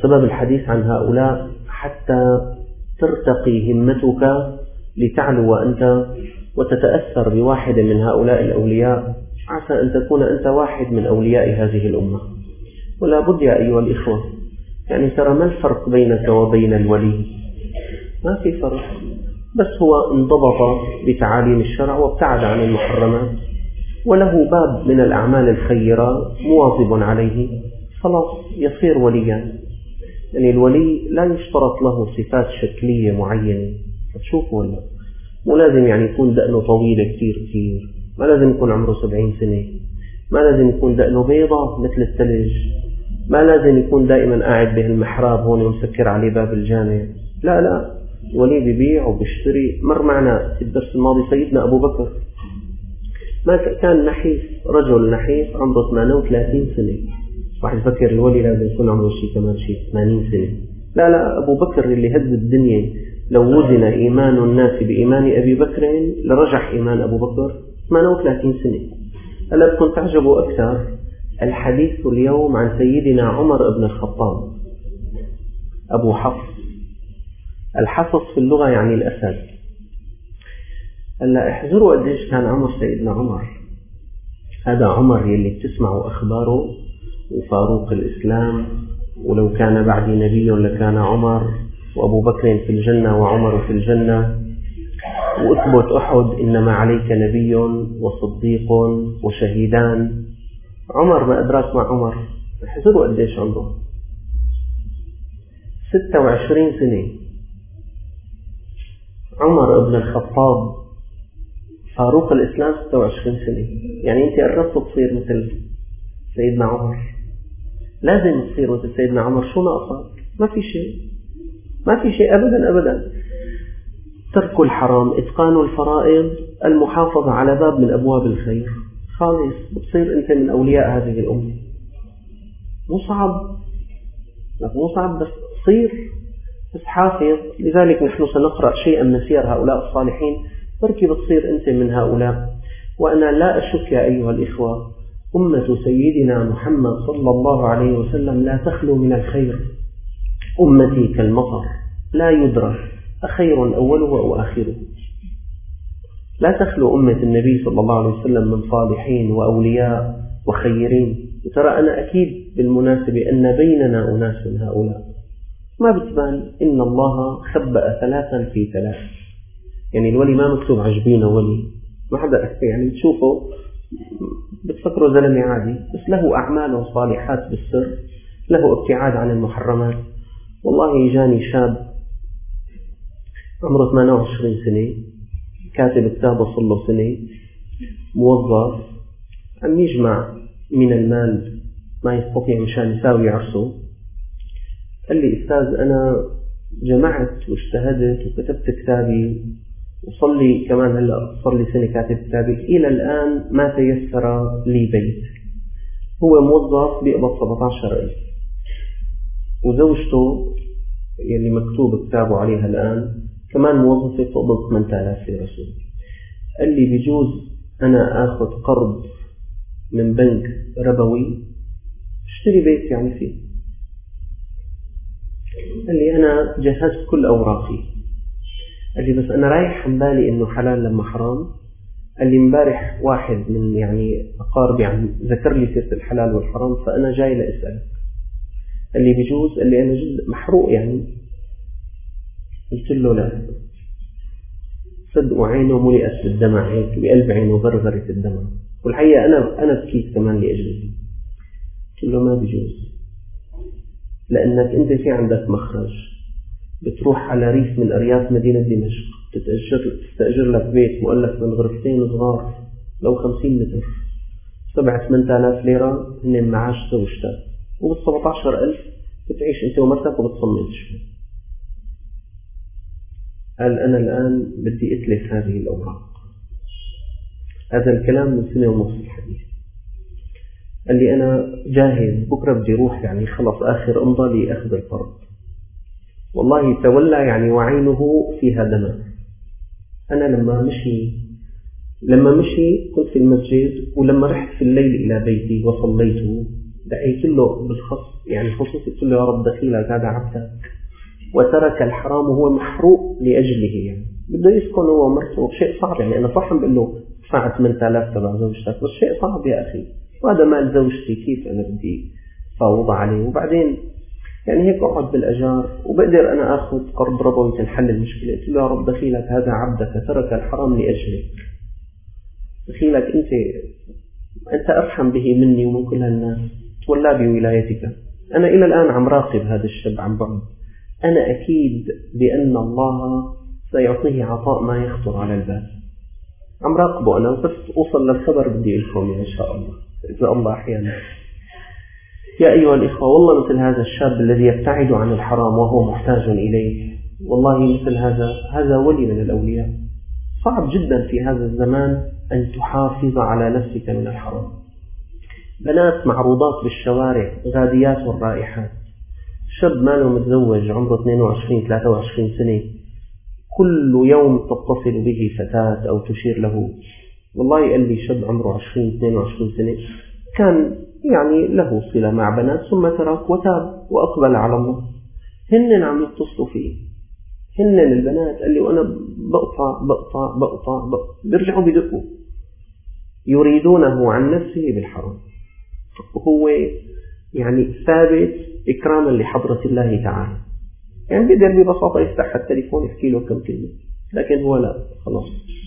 وسبب الحديث عن هؤلاء حتى ترتقي همتك لتعلو أنت وتتأثر بواحد من هؤلاء الأولياء، عسى أن تكون أنت واحد من أولياء هذه الأمة. ولا بد يا أيها الإخوة، يعني ترى ما الفرق بينك وبين الولي؟ ما في فرق، بس هو انضبط بتعاليم الشرع وابتعد عن المحرمات، وله باب من الأعمال الخيرة مواظب عليه، خلاص يصير وليا. يعني الولي لا يشترط له صفات شكلية معينة، تشوفوا ولا مو لازم يعني يكون دقنه طويلة كتير، ما لازم يكون عمره 70 سنة، ما لازم يكون دقنه بيضة مثل الثلج، ما لازم يكون دائما قاعد بهالمحراب هون ومسكر عليه باب الجامع. لا، الولي بيبيع وبيشتري. مر معنا في الدرس الماضي سيدنا أبو بكر، ما كان نحيف، رجل نحيف عمره 38 سنة. واحد فكر الولي لازم يكون عمره كمان 80 سنة. لا، أبو بكر اللي هز الدنيا، لو وزن إيمان الناس بإيمان أبي بكر لرجح إيمان أبو بكر 38 سنة. هلا كنت تعجبوا أكثر الحديث اليوم عن سيدنا عمر بن الخطاب أبو حفص. الحفص في اللغة يعني الأسد. هلا احذروا قديش كان عمر سيدنا عمر. هذا عمر يلي بتسمعوا أخباره وفاروق الإسلام، ولو كان بعدي نبي لكان عمر، وأبو بكر في الجنة وعمر في الجنة، وأثبت أحد إنما عليك نبي وصديق وشهيدان. عمر ما أدراك مع عمر، احذروا قديش عمره 26 سنة. عمر بن الخطاب فاروق الإسلام 26 سنة. يعني أنت قربت تصير مثل سيدنا عمر، لازم تصير مثل سيدنا عمر. شو ناقصك؟ ما في شيء أبدا. ترك الحرام، إتقان الفرائض، المحافظة على باب من أبواب الخير، خالص بتصير أنت من أولياء هذه الأمة. مو صعب بس صير، بس حافظ. لذلك نحن سنقرأ شيئا من سير هؤلاء الصالحين، بركي بتصير أنت من هؤلاء. وأنا لا أشك يا أيها الإخوة، أمة سيدنا محمد صلى الله عليه وسلم لا تخلو من الخير. أمتي كالمطر لا يدرى أخير أوله أو آخره. لا تخلو أمة النبي صلى الله عليه وسلم من صالحين وأولياء وخيرين. وترى أنا أكيد بالمناسبة أن بيننا أناس من هؤلاء ما بتبان. إن الله خبأ 3 في 3. يعني الولي ما مكتوب عجبينه ولي، ما حدا يعني تشوفه بتفكره زلمة عادي، بس له أعمال صالحات بالسر، له ابتعاد عن المحرمات. والله جاني شاب عمره 28 سنة، كاتب كتابه صار له سنة، موظف، عم يجمع من المال ما يستطيع مشان يساوي عرسه. قال لي أستاذ أنا جمعت واجتهدت وكتبت كتابي، وصلي كمان هلأ صار لي سنة كاتب كتابي، إلى الآن ما تيسر لي بيت. هو موظف بيقبض 17,000، وزوجته يلي مكتوب كتابه عليها الآن كمان موظفة تقبض 8,000 ليرة. قال لي بيجوز أنا أخذ قرض من بنك ربوي اشتري بيت يعني فيه. قال لي أنا جهزت كل أوراقي. قال لي بس أنا رايح عن بالي إنه حلال لما حرام. قال لي امبارح واحد من يعني أقاربي عم ذكر لي سيرة الحلال والحرام، فأنا جاي لأسألك. قال لي بيجوز؟ قال لي أنا جد محروق يعني. قلت له لا. صدق عينه ملئت بالدمع، هيك بقلب عينه غرغرت الدمع. والحقيقة أنا بكيت كمان لأجله. قلت له ما بيجوز، لأنك أنت في عندك مخرج. بتروح على ريف من أرياف مدينة دمشق، تستأجر لك بيت مؤلف من غرفتين صغار لو 50 متر، 7-8,000 ليرة هن معاش زوجتك، وبال17,000 بتعيش أنت ومرتك وبتصمت شوي. قال أنا الآن بدي أتلف هذه الأوراق. هذا الكلام من 1.5 سنة الحديث. قال لي أنا جاهز، بكرة بدي روح يعني خلص آخر أمضى لي أخذ القرض. والله تولى يعني وعينه فيها دمع. أنا لما مشي كنت في المسجد، ولما رحت في الليل إلى بيتي وصليت دعي كله بالخص يعني خصوصي كله يا رب دخيلك هذا عبدك، وترك الحرام وهو محروق لأجله، يعني بده يسكن هو ومرته. شيء صعب يعني. أنا صح بقول له ادفع 8000 تبع زوجتك، بس شيء صعب يا أخي، وهذا مال زوجتي كيف أنا بدي فاوض عليه؟ وبعدين يعني هيك أقعد بالأجار وبقدر أنا أخذ قرض ربوي يمكن حل المشكلة. قلت له يا رب دخيلك هذا عبدك ترك الحرام لأجلك، دخيلك أنت أرحم به مني ومن كل الناس، تولى بولايتك. أنا إلى الآن عم راقب هذا الشاب عن بعد، أنا أكيد بأن الله سيعطيه عطاء ما يخطر على البال، عم راقبه أنا، بس أوصل للخبر بدي لكم إن شاء الله إذا الله أحيانا. يا أيها الإخوة، والله مثل هذا الشاب الذي يبتعد عن الحرام وهو محتاج إليه، والله مثل هذا ولي من الأولياء. صعب جدا في هذا الزمان أن تحافظ على نفسك من الحرام. بنات معروضات بالشوارع غاديات والرائحات، شاب ماله متزوج عمره 22-23 سنة، كل يوم تتصل به فتاة أو تشير له. والله قال لي شاب عمره 20-22 سنة كان يعني له صلة مع بنات ثم ترك وتاب وأقبل على الله. هن عم يتصلوا فيه، هن البنات، قال لي وأنا بقطع بيرجعوا بدقوا يريدونه عن نفسه بالحرام. هو يعني ثابت إكراما لحضرة الله تعالى، يعني بيقدر ببساطة يفتح التليفون يحكي له كم كلمة، لكن هو لا، خلاص.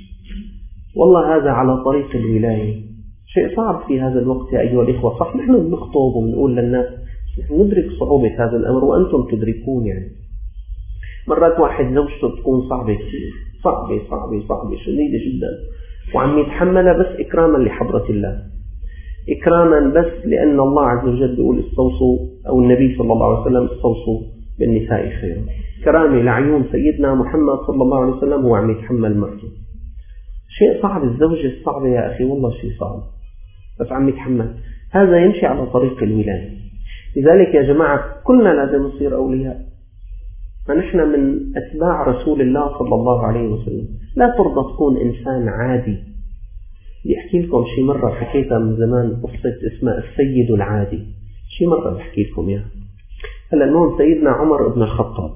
والله هذا على طريق الولاية شيء صعب في هذا الوقت يا أيها الإخوة. صح نحن بنخطب وبنقول للناس، نحن ندرك صعوبة هذا الأمر وأنتم تدركون. يعني مرات واحد زوجته تكون صعبة كثير، صعبة شديدة جدا، وعم يتحملها بس إكراما لحضرة الله، إكراما بس لأن الله عز وجل يقول استوصوا، أو النبي صلى الله عليه وسلم استوصوا بالنساء خيرا. كرامة لعيون سيدنا محمد صلى الله عليه وسلم هو عم يتحمل مرته. شيء صعب الزوجة الصعبة يا أخي، والله شيء صعب، بس عم يتحمل. هذا يمشي على طريق الولاية. لذلك يا جماعة كلنا لازم نصير أولياء، فنحن من أتباع رسول الله صلى الله عليه وسلم. لا ترضى تكون إنسان عادي. بيحكي لكم شي مرة حكيتها من زمان، قصة اسمها السيد العادي، شي مرة بحكي لكم إياها. هلا المهم سيدنا عمر بن الخطاب،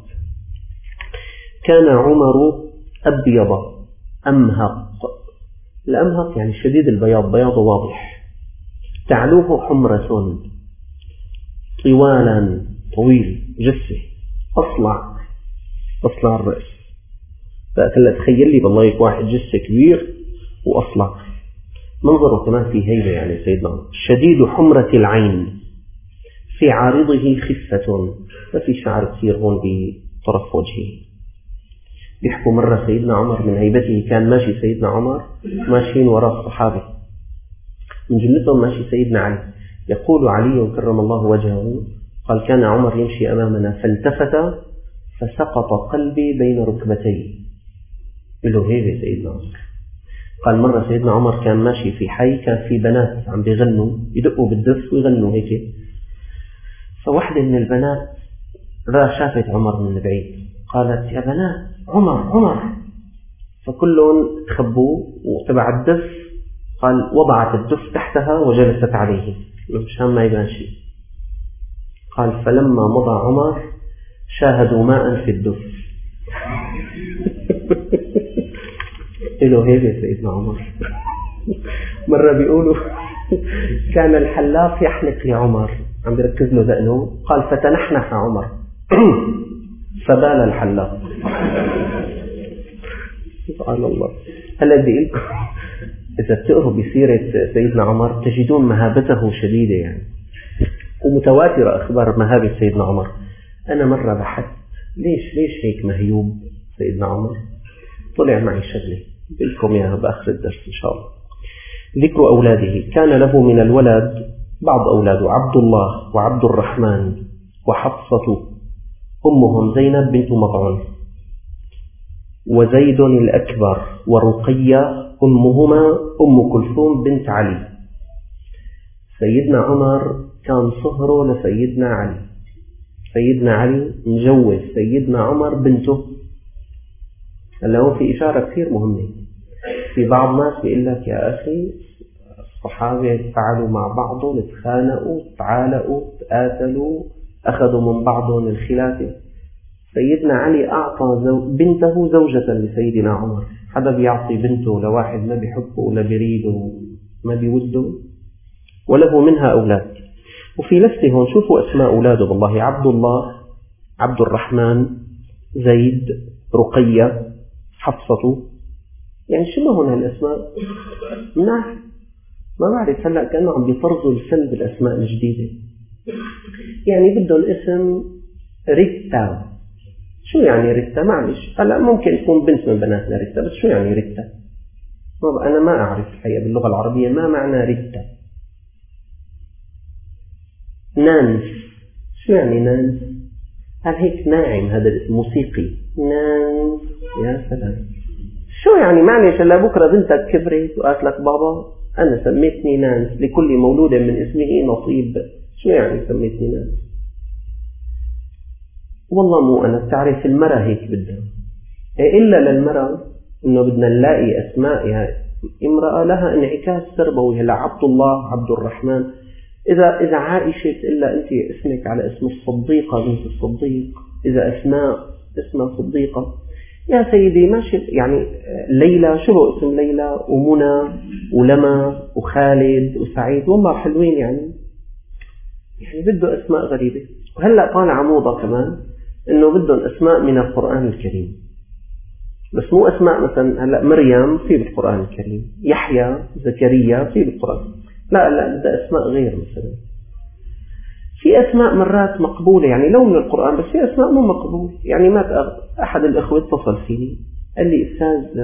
كان عمر أبيض أمهق. الأمهق يعني شديد البياض، بياضه واضح، تعلوه حمرة، طوالا طويل، جثة، أصلع الرأس. فأكلا تخيل لي بالله واحد جثة كبير وأصلع، منظره كمان في هيبة. يعني سيدنا عمر شديد حمرة العين، في عارضه خفة، ما في شعر كثير هون بطرف وجهه. بيحكوا مرة سيدنا عمر من هيبته كان ماشي سيدنا عمر ماشيين وراء الصحابة، من جملتهم ماشي سيدنا علي. يقول علي كرم الله وجهه قال كان عمر يمشي أمامنا فالتفت فسقط قلبي بين ركبتيه. له هيبة سيدنا عمر. قال مرة سيدنا عمر كان ماشي في حي، كان في بنات عم بيغنوا، يدقوا بالدف ويغنوا هيك. فواحدة من البنات شافت عمر من بعيد، قالت يا بنات عمر. فكلهم تخبوا وتبع الدف. قال وضعت الدف تحتها وجلست عليه مشان ما يبان شيء. قال فلما مضى عمر شاهدوا ماء في الدف. له هيبة سيدنا عمر. مرة بيقولوا كان الحلاق يحلق لعمر، عم بيركز له ذقنه، قال فتنحنح عمر فبال الحلاق. سبحان الله. هلا بدي لكم إذا بتقروا بسيرة سيدنا عمر تجدون مهابته شديدة يعني، ومتواترة أخبار مهابة سيدنا عمر. أنا مرة بحثت ليش هيك مهيوب سيدنا عمر، طلع معي شغلة بلكم إياها بآخر الدرس إن شاء الله. ذكر أولاده، كان له من الولد بعض أولاده عبد الله وعبد الرحمن وحفصة أمهم زينب بنت مطعم، وزيد الأكبر ورقية أمهما أم كلثوم بنت علي. سيدنا عمر كان صهره لسيدنا علي، سيدنا علي مجوز سيدنا عمر بنته. هلا هون في إشارة كثير مهمة، في بعض الناس بيقول لك يا أخي الصحابة فعلوا مع بعضهم، اتخانقوا، تعالقوا، تقاتلوا، أخذوا من بعضهم الخلافة. سيدنا علي أعطى بنته زوجة لسيدنا عمر. حدا بيعطي بنته لواحد ما بيحبه ولا بيريده ما بيوده؟ وله منها أولاد. وفي لفته هون شوفوا أسماء أولاده بالله: عبد الله، عبد الرحمن، زيد، رقية، حفصة. يعني شو ما هون هالأسماء؟ مناح ما بعرف هلأ كانوا عم بيفرضوا الفن بالأسماء الجديدة. يعني بدهم اسم ريتا. شو يعني ريتا؟ معلش هلأ ممكن تكون بنت من بناتنا ريتا، بس شو يعني ريتا؟ أنا ما أعرف الحقيقة باللغة العربية ما معنى ريتا. نانس، شو يعني نانس؟ هل هيك ناعم هذا الاسم موسيقي؟ نانس، يا سلام. شو يعني؟ معلش هلا بكرة بنتك كبرت وقالت لك بابا أنا سميتني نانس، لكل مولود من اسمه نصيب. شو يعني سميتني نانس؟ والله مو أنا، بتعرف المرأة هيك بدها، إلا للمرأة إنه بدنا نلاقي أسماء يعني امرأة لها انعكاس تربوي. هلا عبد الله، عبد الرحمن. إذا عائشة إلا أنت اسمك على اسم الصديقة بنت الصديق، إذا أسماء اسمها صديقة. يا سيدي ماشي يعني ليلى، شو هو اسم ليلى ومنى ولما وخالد وسعيد؟ والله حلوين يعني بده أسماء غريبة. وهلأ طالع موضة كمان إنه بدهم أسماء من القرآن الكريم، بس مو أسماء مثلا هلأ مريم في بالقرآن الكريم، يحيى، زكريا في بالقرآن. لا بدها أسماء غير. مثلا في أسماء مرات مقبولة يعني لو من القرآن، بس في أسماء مو مقبول. يعني ما أحد الأخوة اتصل فيني قال لي أستاذ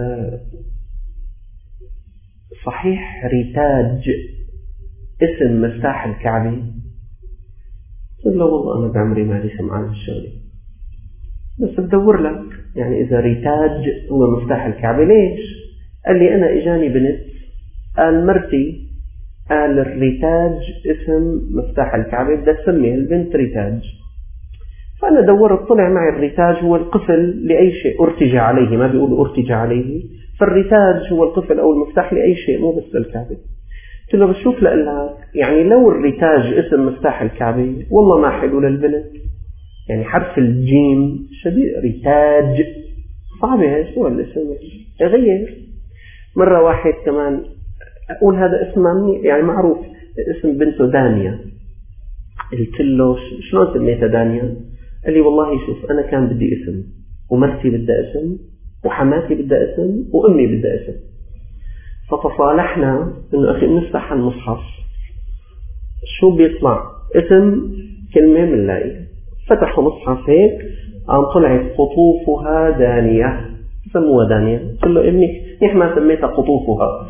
صحيح ريتاج اسم مفتاح الكعبة؟ قلت له والله أنا بعمري ما لي سمعان الشغلة، بس بدور لك يعني إذا ريتاج هو مفتاح الكعبة ليش؟ قال لي أنا إجاني بنت قال مرتي قال الريتاج اسم مفتاح الكعبة بدها تسمي البنت ريتاج. فأنا دورت طلع معي الريتاج هو القفل لأي شيء أرتج عليه، ما بيقولوا أرتج عليه، فالريتاج هو القفل أو المفتاح لأي شيء مو بس الكعبة. قلت له بشوف لك يعني لو الريتاج اسم مفتاح الكعبة والله ما حلو للبنت، يعني حرف الجيم شديد، ريتاج صعبة هاي، شو الاسم غير. مرة واحد كمان أقول هذا اسم يعني معروف اسم بنته دانيا، قلت له شلون سميتها دانيا؟ قال لي والله شوف أنا كان بدي اسم ومرتي بدها اسم وحماتي بدها اسم وأمي بدها اسم، فتصالحنا إنه أخي نفتح المصحف شو بيطلع اسم كلمة من لاقي. فتحوا مصحف هيك قام طلعت قطوفها دانية، سموها دانية. قلت له ابني نحن ما سميتها قطوفها.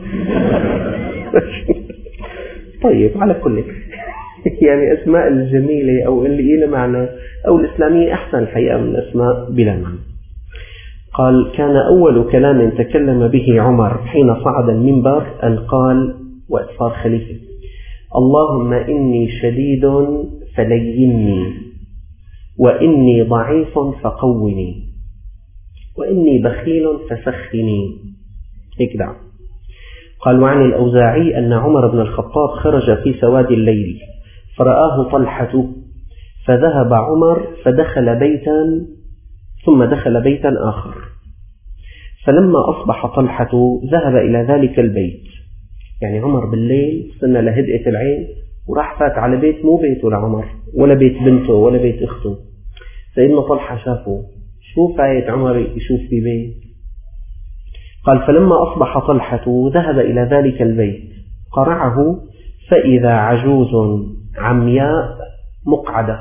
طيب على كل يعني أسماء الجميلة أو اللي لها معنى أو الإسلامية أحسن الحقيقة من الأسماء بلا معنى. قال كان أول كلام تكلم به عمر حين صعد المنبر أن قال وقت صار خليفة: اللهم إني شديد فليني، وإني ضعيف فقوني، وإني بخيل فسخني. هيك دعا. قال وعن الأوزاعي أن عمر بن الخطاب خرج في سواد الليل فرآه طلحة فذهب عمر فدخل بيتا ثم دخل بيتا آخر، فلما أصبح طلحة ذهب إلى ذلك البيت. يعني عمر بالليل استنى لهدئة العين وراح فات على بيت مو بيته لعمر ولا بيت بنته ولا بيت أخته. سيدنا طلحة شافه شو فايت عمر يشوف في بيت. قال فلما أصبح طلحة ذهب إلى ذلك البيت قرعه فإذا عجوز عمياء مقعدة،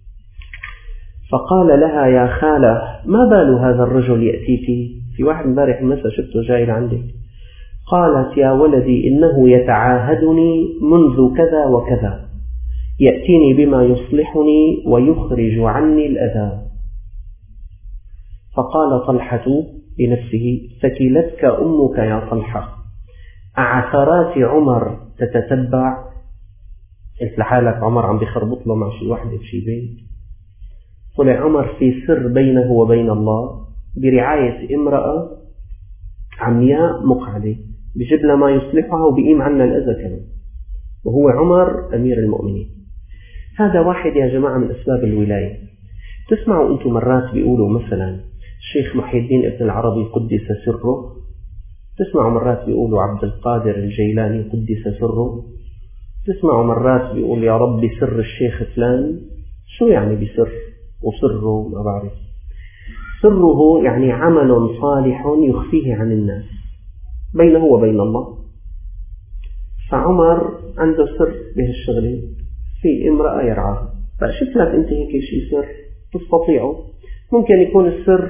فقال لها يا خالة ما بال هذا الرجل يأتيك؟ في واحد امبارح مسا شفته جاي لعندك. قالت يا ولدي إنه يتعاهدني منذ كذا وكذا، يأتيني بما يصلحني ويخرج عني الأذى. فقال طلحة لنفسه ثكلتك أمك يا طلحة، أعثرات عمر تتتبع؟ انت لحالك عمر عم بيخربط له مع شي واحدة بشي بيت. طلع عمر في سر بينه وبين الله برعاية امرأة عمياء مقعدة بجيب لها ما يصلحها وبيقيم عنا الأذى كمان. وهو عمر أمير المؤمنين. هذا واحد يا جماعة من أسباب الولاية. تسمعوا أنتم مرات بيقولوا مثلا الشيخ محي الدين ابن العربي قدس سره، تسمعوا مرات بيقولوا عبد القادر الجيلاني قدس سره، تسمعوا مرات بيقول يا رب سر الشيخ فلان. شو يعني بسر وسره؟ ما بعرف. سره يعني عمل صالح يخفيه عن الناس بينه وبين الله. فعمر عنده سر بهالشغلة، في امرأة يرعاها، فشفت لك أنت هيك شيء سر تستطيعه. ممكن يكون السر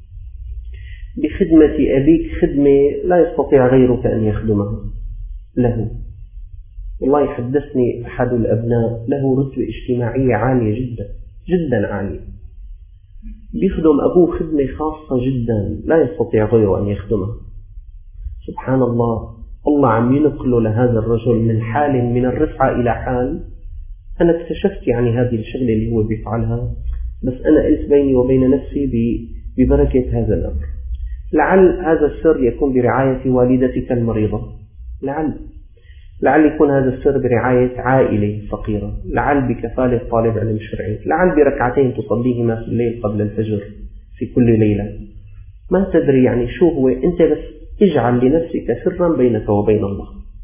بخدمة أبيك خدمة لا يستطيع غيرك أن يخدمها له. والله حدثني أحد الأبناء له رتبة اجتماعية عالية جدا جدا عالية، بيخدم أبوه خدمة خاصة جدا لا يستطيع غيره أن يخدمها. سبحان الله، الله عم ينقله لهذا الرجل من حال من الرفعة إلى حال. أنا اكتشفت يعني هذه الشغلة اللي هو بيفعلها، بس أنا قلت بيني وبين نفسي ببركة هذا الأمر. لعل هذا السر يكون برعاية والدتك المريضة، لعل يكون هذا السر برعاية عائلة فقيرة، لعل بكفالة طالب علم شرعي، لعل بركعتين تصليهما في الليل قبل الفجر في كل ليلة. ما تدري يعني شو هو، أنت بس اجعل لنفسك سرا بينك وبين الله.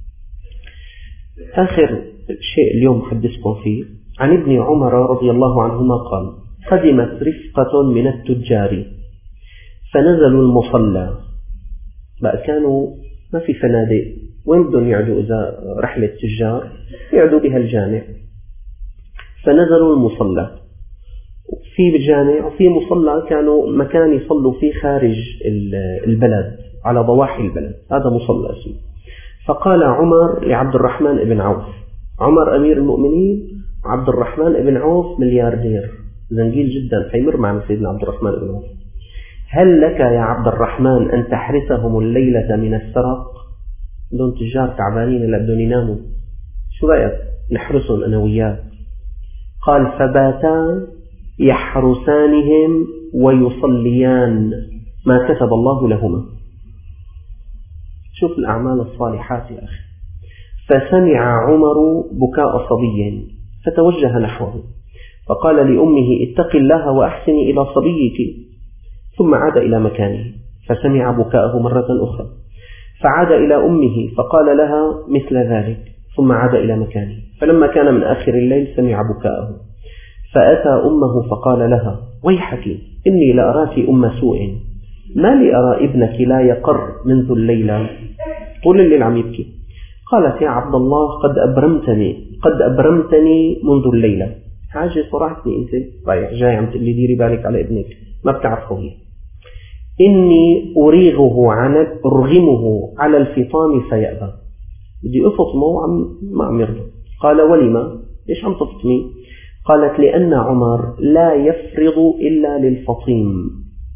آخر شيء اليوم حدثكم فيه عن ابن عمر رضي الله عنهما قال: قدمت رفقة من التجار فنزلوا المصلى. بقى كانوا ما في فنادق، وين بدهم يعدوا إذا رحلة تجار؟ يعدوا بها الجامع. فنزلوا المصلى في الجامع، وفي مصلى كانوا مكان يصلوا فيه خارج البلد على ضواحي البلد، هذا مصلى اسمه. فقال عمر لعبد الرحمن بن عوف، عمر أمير المؤمنين وعبد الرحمن بن عوف ملياردير زنجيل جدا، حيمر مع سيدنا عبد الرحمن بن عوف: هل لك يا عبد الرحمن أن تحرسهم الليلة من السرق؟ دون تجار تعبانين لا بدهم يناموا، شو رأيك نحرسهم أنا وياك؟ قال: فباتا يحرسانهم ويصليان ما كتب الله لهما. شوف الأعمال الصالحات يا أخي. فسمع عمر بكاء صبي فتوجه نحوه فقال لأمه: اتق الله وأحسني إلى صبيك. ثم عاد إلى مكانه فسمع بكاءه مرة أخرى، فعاد إلى أمه فقال لها مثل ذلك، ثم عاد إلى مكانه. فلما كان من آخر الليل سمع بكاءه فأتى أمه فقال لها: ويحك، إني لأراك أم سوء، ما لي أرى ابنك لا يقر منذ الليلة، طول الليل عم يبكي. قالت: يا عبد الله قد أبرمتني منذ الليلة. حاجة صراحتني أنت رايح جاي عم تقلي ديري بالك على ابنك، ما بتعرفه هي. إني أرغمه على الفطام فيأبى، بدي أفطمه ما عم يرضى. قال: ولما؟ ليش عم تفطمي؟ قالت: لأن عمر لا يفرض إلا للفطيم.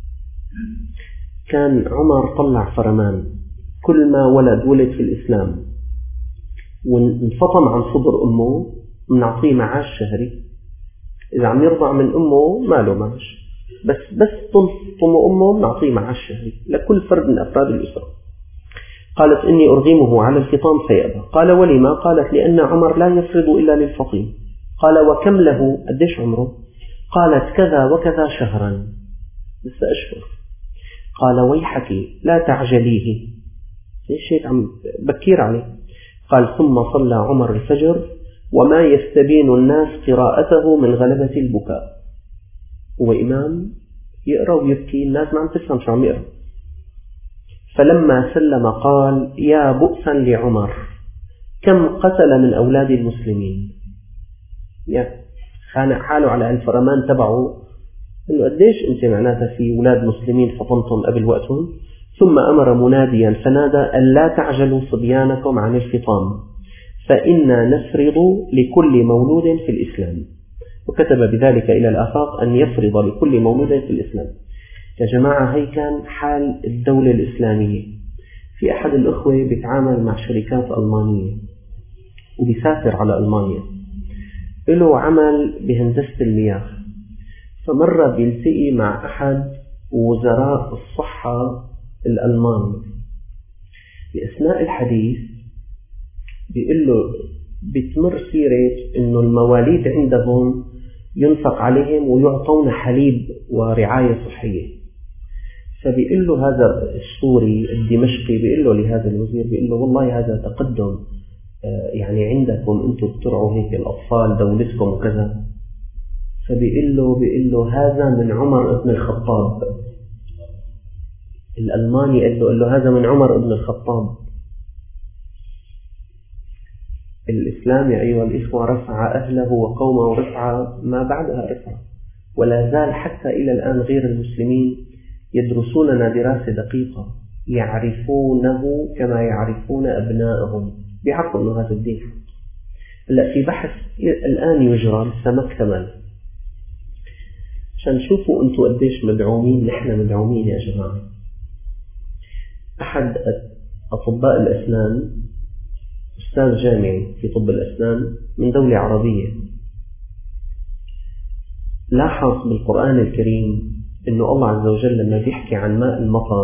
كان عمر طلع فرمان، كل ما ولد في الإسلام وانفطم عن صدر أمه منعطيه معاش شهري. إذا عم يرضع من أمه ما له معاش، بس تنفطم أمه منعطيه معاش شهري لكل فرد من أفراد الأسرة. قالت: إني أرغمه على الفطام فيأبى. قال: ولما؟ قالت: لأن عمر لا يفرض إلا للفطيم. قال: وكم له؟ قديش عمره؟ قالت: كذا وكذا شهرا، لسه أشهر. قال: ويحك لا تعجليه، ليش هيك عم بكير عليه؟ قال: ثم صلى عمر الفجر وما يستبين الناس قراءته من غلبة البكاء. هو إمام يقرأ ويبكي، الناس ما عم تفهم شو عم يقرأ. فلما سلم قال: يا بؤسا لعمر، كم قتل من أولاد المسلمين. خانق حاله على الفرمان تبعه إنه قديش أنت معناتها في أولاد مسلمين فطنتم قبل وقتهم. ثم أمر مناديا فنادى: أن لا تعجلوا صبيانكم عن الفطام، فإنا نفرض لكل مولود في الإسلام. وكتب بذلك إلى الآفاق أن يفرض لكل مولود في الإسلام. يا جماعة، هي كان حال الدولة الإسلامية. في أحد الأخوة بيتعامل مع شركات ألمانية وبيسافر على ألمانيا، له عمل بهندسة المياه، فمرة بيلتقي مع أحد وزراء الصحة الألمان. بأثناء الحديث بيقول له: بتمر سيرة إنه المواليد عندهم ينفق عليهم ويعطون حليب ورعاية صحية. فبيقول له هذا السوري الدمشقي بيقول له لهذا الوزير، بيقول له والله هذا تقدم يعني عندكم أنتم بترعوا هيك الأطفال دولتكم وكذا. فبيقول له هذا من عمر ابن الخطاب. الألماني قال له هذا من عمر ابن الخطاب. الإسلام يا أيها الإخوة رفع أهله وقومه رفعة ما بعدها رفعة، ولا زال حتى إلى الآن غير المسلمين يدرسوننا دراسة دقيقة، يعرفونه كما يعرفون أبنائهم، بيعرفوا أنه هذا الدين. هلا في بحث الآن يجرى لسه ما اكتمل عشان نشوفوا أنتم قديش مدعومين. نحن مدعومين يا جماعة. أحد أطباء الأسنان، أستاذ جامعي في طب الأسنان من دولة عربية، لاحظ بالقرآن الكريم أنه الله عز وجل لما بيحكي عن ماء المطر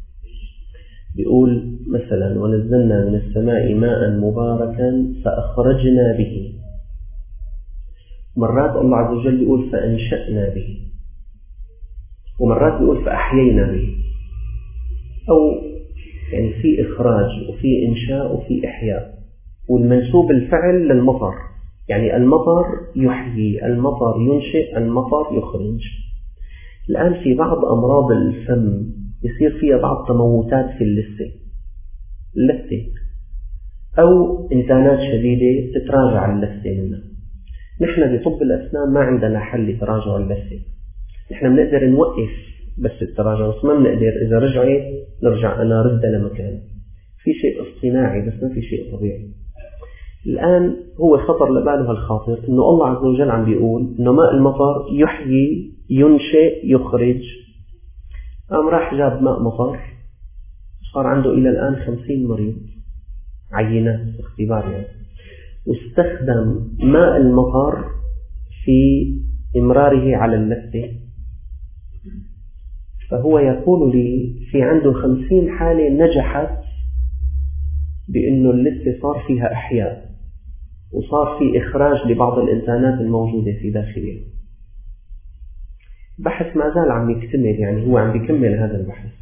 بيقول مثلا ونزلنا من السماء ماء مباركا فأخرجنا به. مرات الله عز وجل بيقول فأنشأنا به، ومرات بيقول فأحيينا به، أو يعني في إخراج وفي إنشاء وفي إحياء، والمنسوب الفعل للمطر، يعني المطر يحيي، المطر ينشئ، المطر يخرج. الآن في بعض أمراض الفم يصير فيها بعض تموتات في اللثة أو إنتانات شديدة تتراجع اللثة منها. نحن بطب الأسنان ما عندنا حل لتراجع اللثة. نحن بنقدر نوقف بس التراجع، بس ما بنقدر إذا رجعت نرجع أنا ردها لمكان. في شيء اصطناعي بس ما في شيء طبيعي. الآن هو خطر لباله هالخاطر إنه الله عز وجل عم بيقول إنه ماء المطر يحيي ينشئ يخرج. قام راح جاب ماء مطر، صار عنده إلى الآن 50 مريض عينات اختبار يعني، واستخدم ماء المطر في إمراره على اللثة. فهو يقول لي في عنده 50 حالة نجحت بأنه اللثة صار فيها إحياء وصار في إخراج لبعض الإنتانات الموجودة في داخلها. بحث ما زال عم يكتمل، يعني هو عم بيكمل هذا البحث،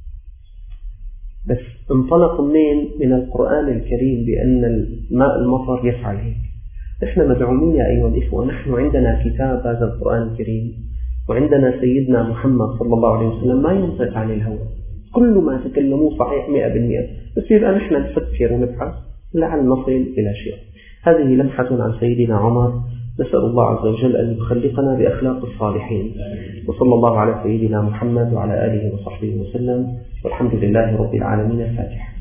بس انطلق منين؟ من القرآن الكريم بأن ماء المطر يفعل هيك. نحن مدعومين يا أيها الإخوة، نحن عندنا كتاب هذا القرآن الكريم، وعندنا سيدنا محمد صلى الله عليه وسلم ما ينطق عن الهوى، كل ما تكلموه صحيح 100%، بس يبقى نحن نفكر ونبحث لعل نصل إلى شيء. هذه لمحة عن سيدنا عمر، نسأل الله عز وجل أن يخلقنا بأخلاق الصالحين. وصلى الله على سيدنا محمد وعلى آله وصحبه وسلم، والحمد لله رب العالمين. الفاتحة.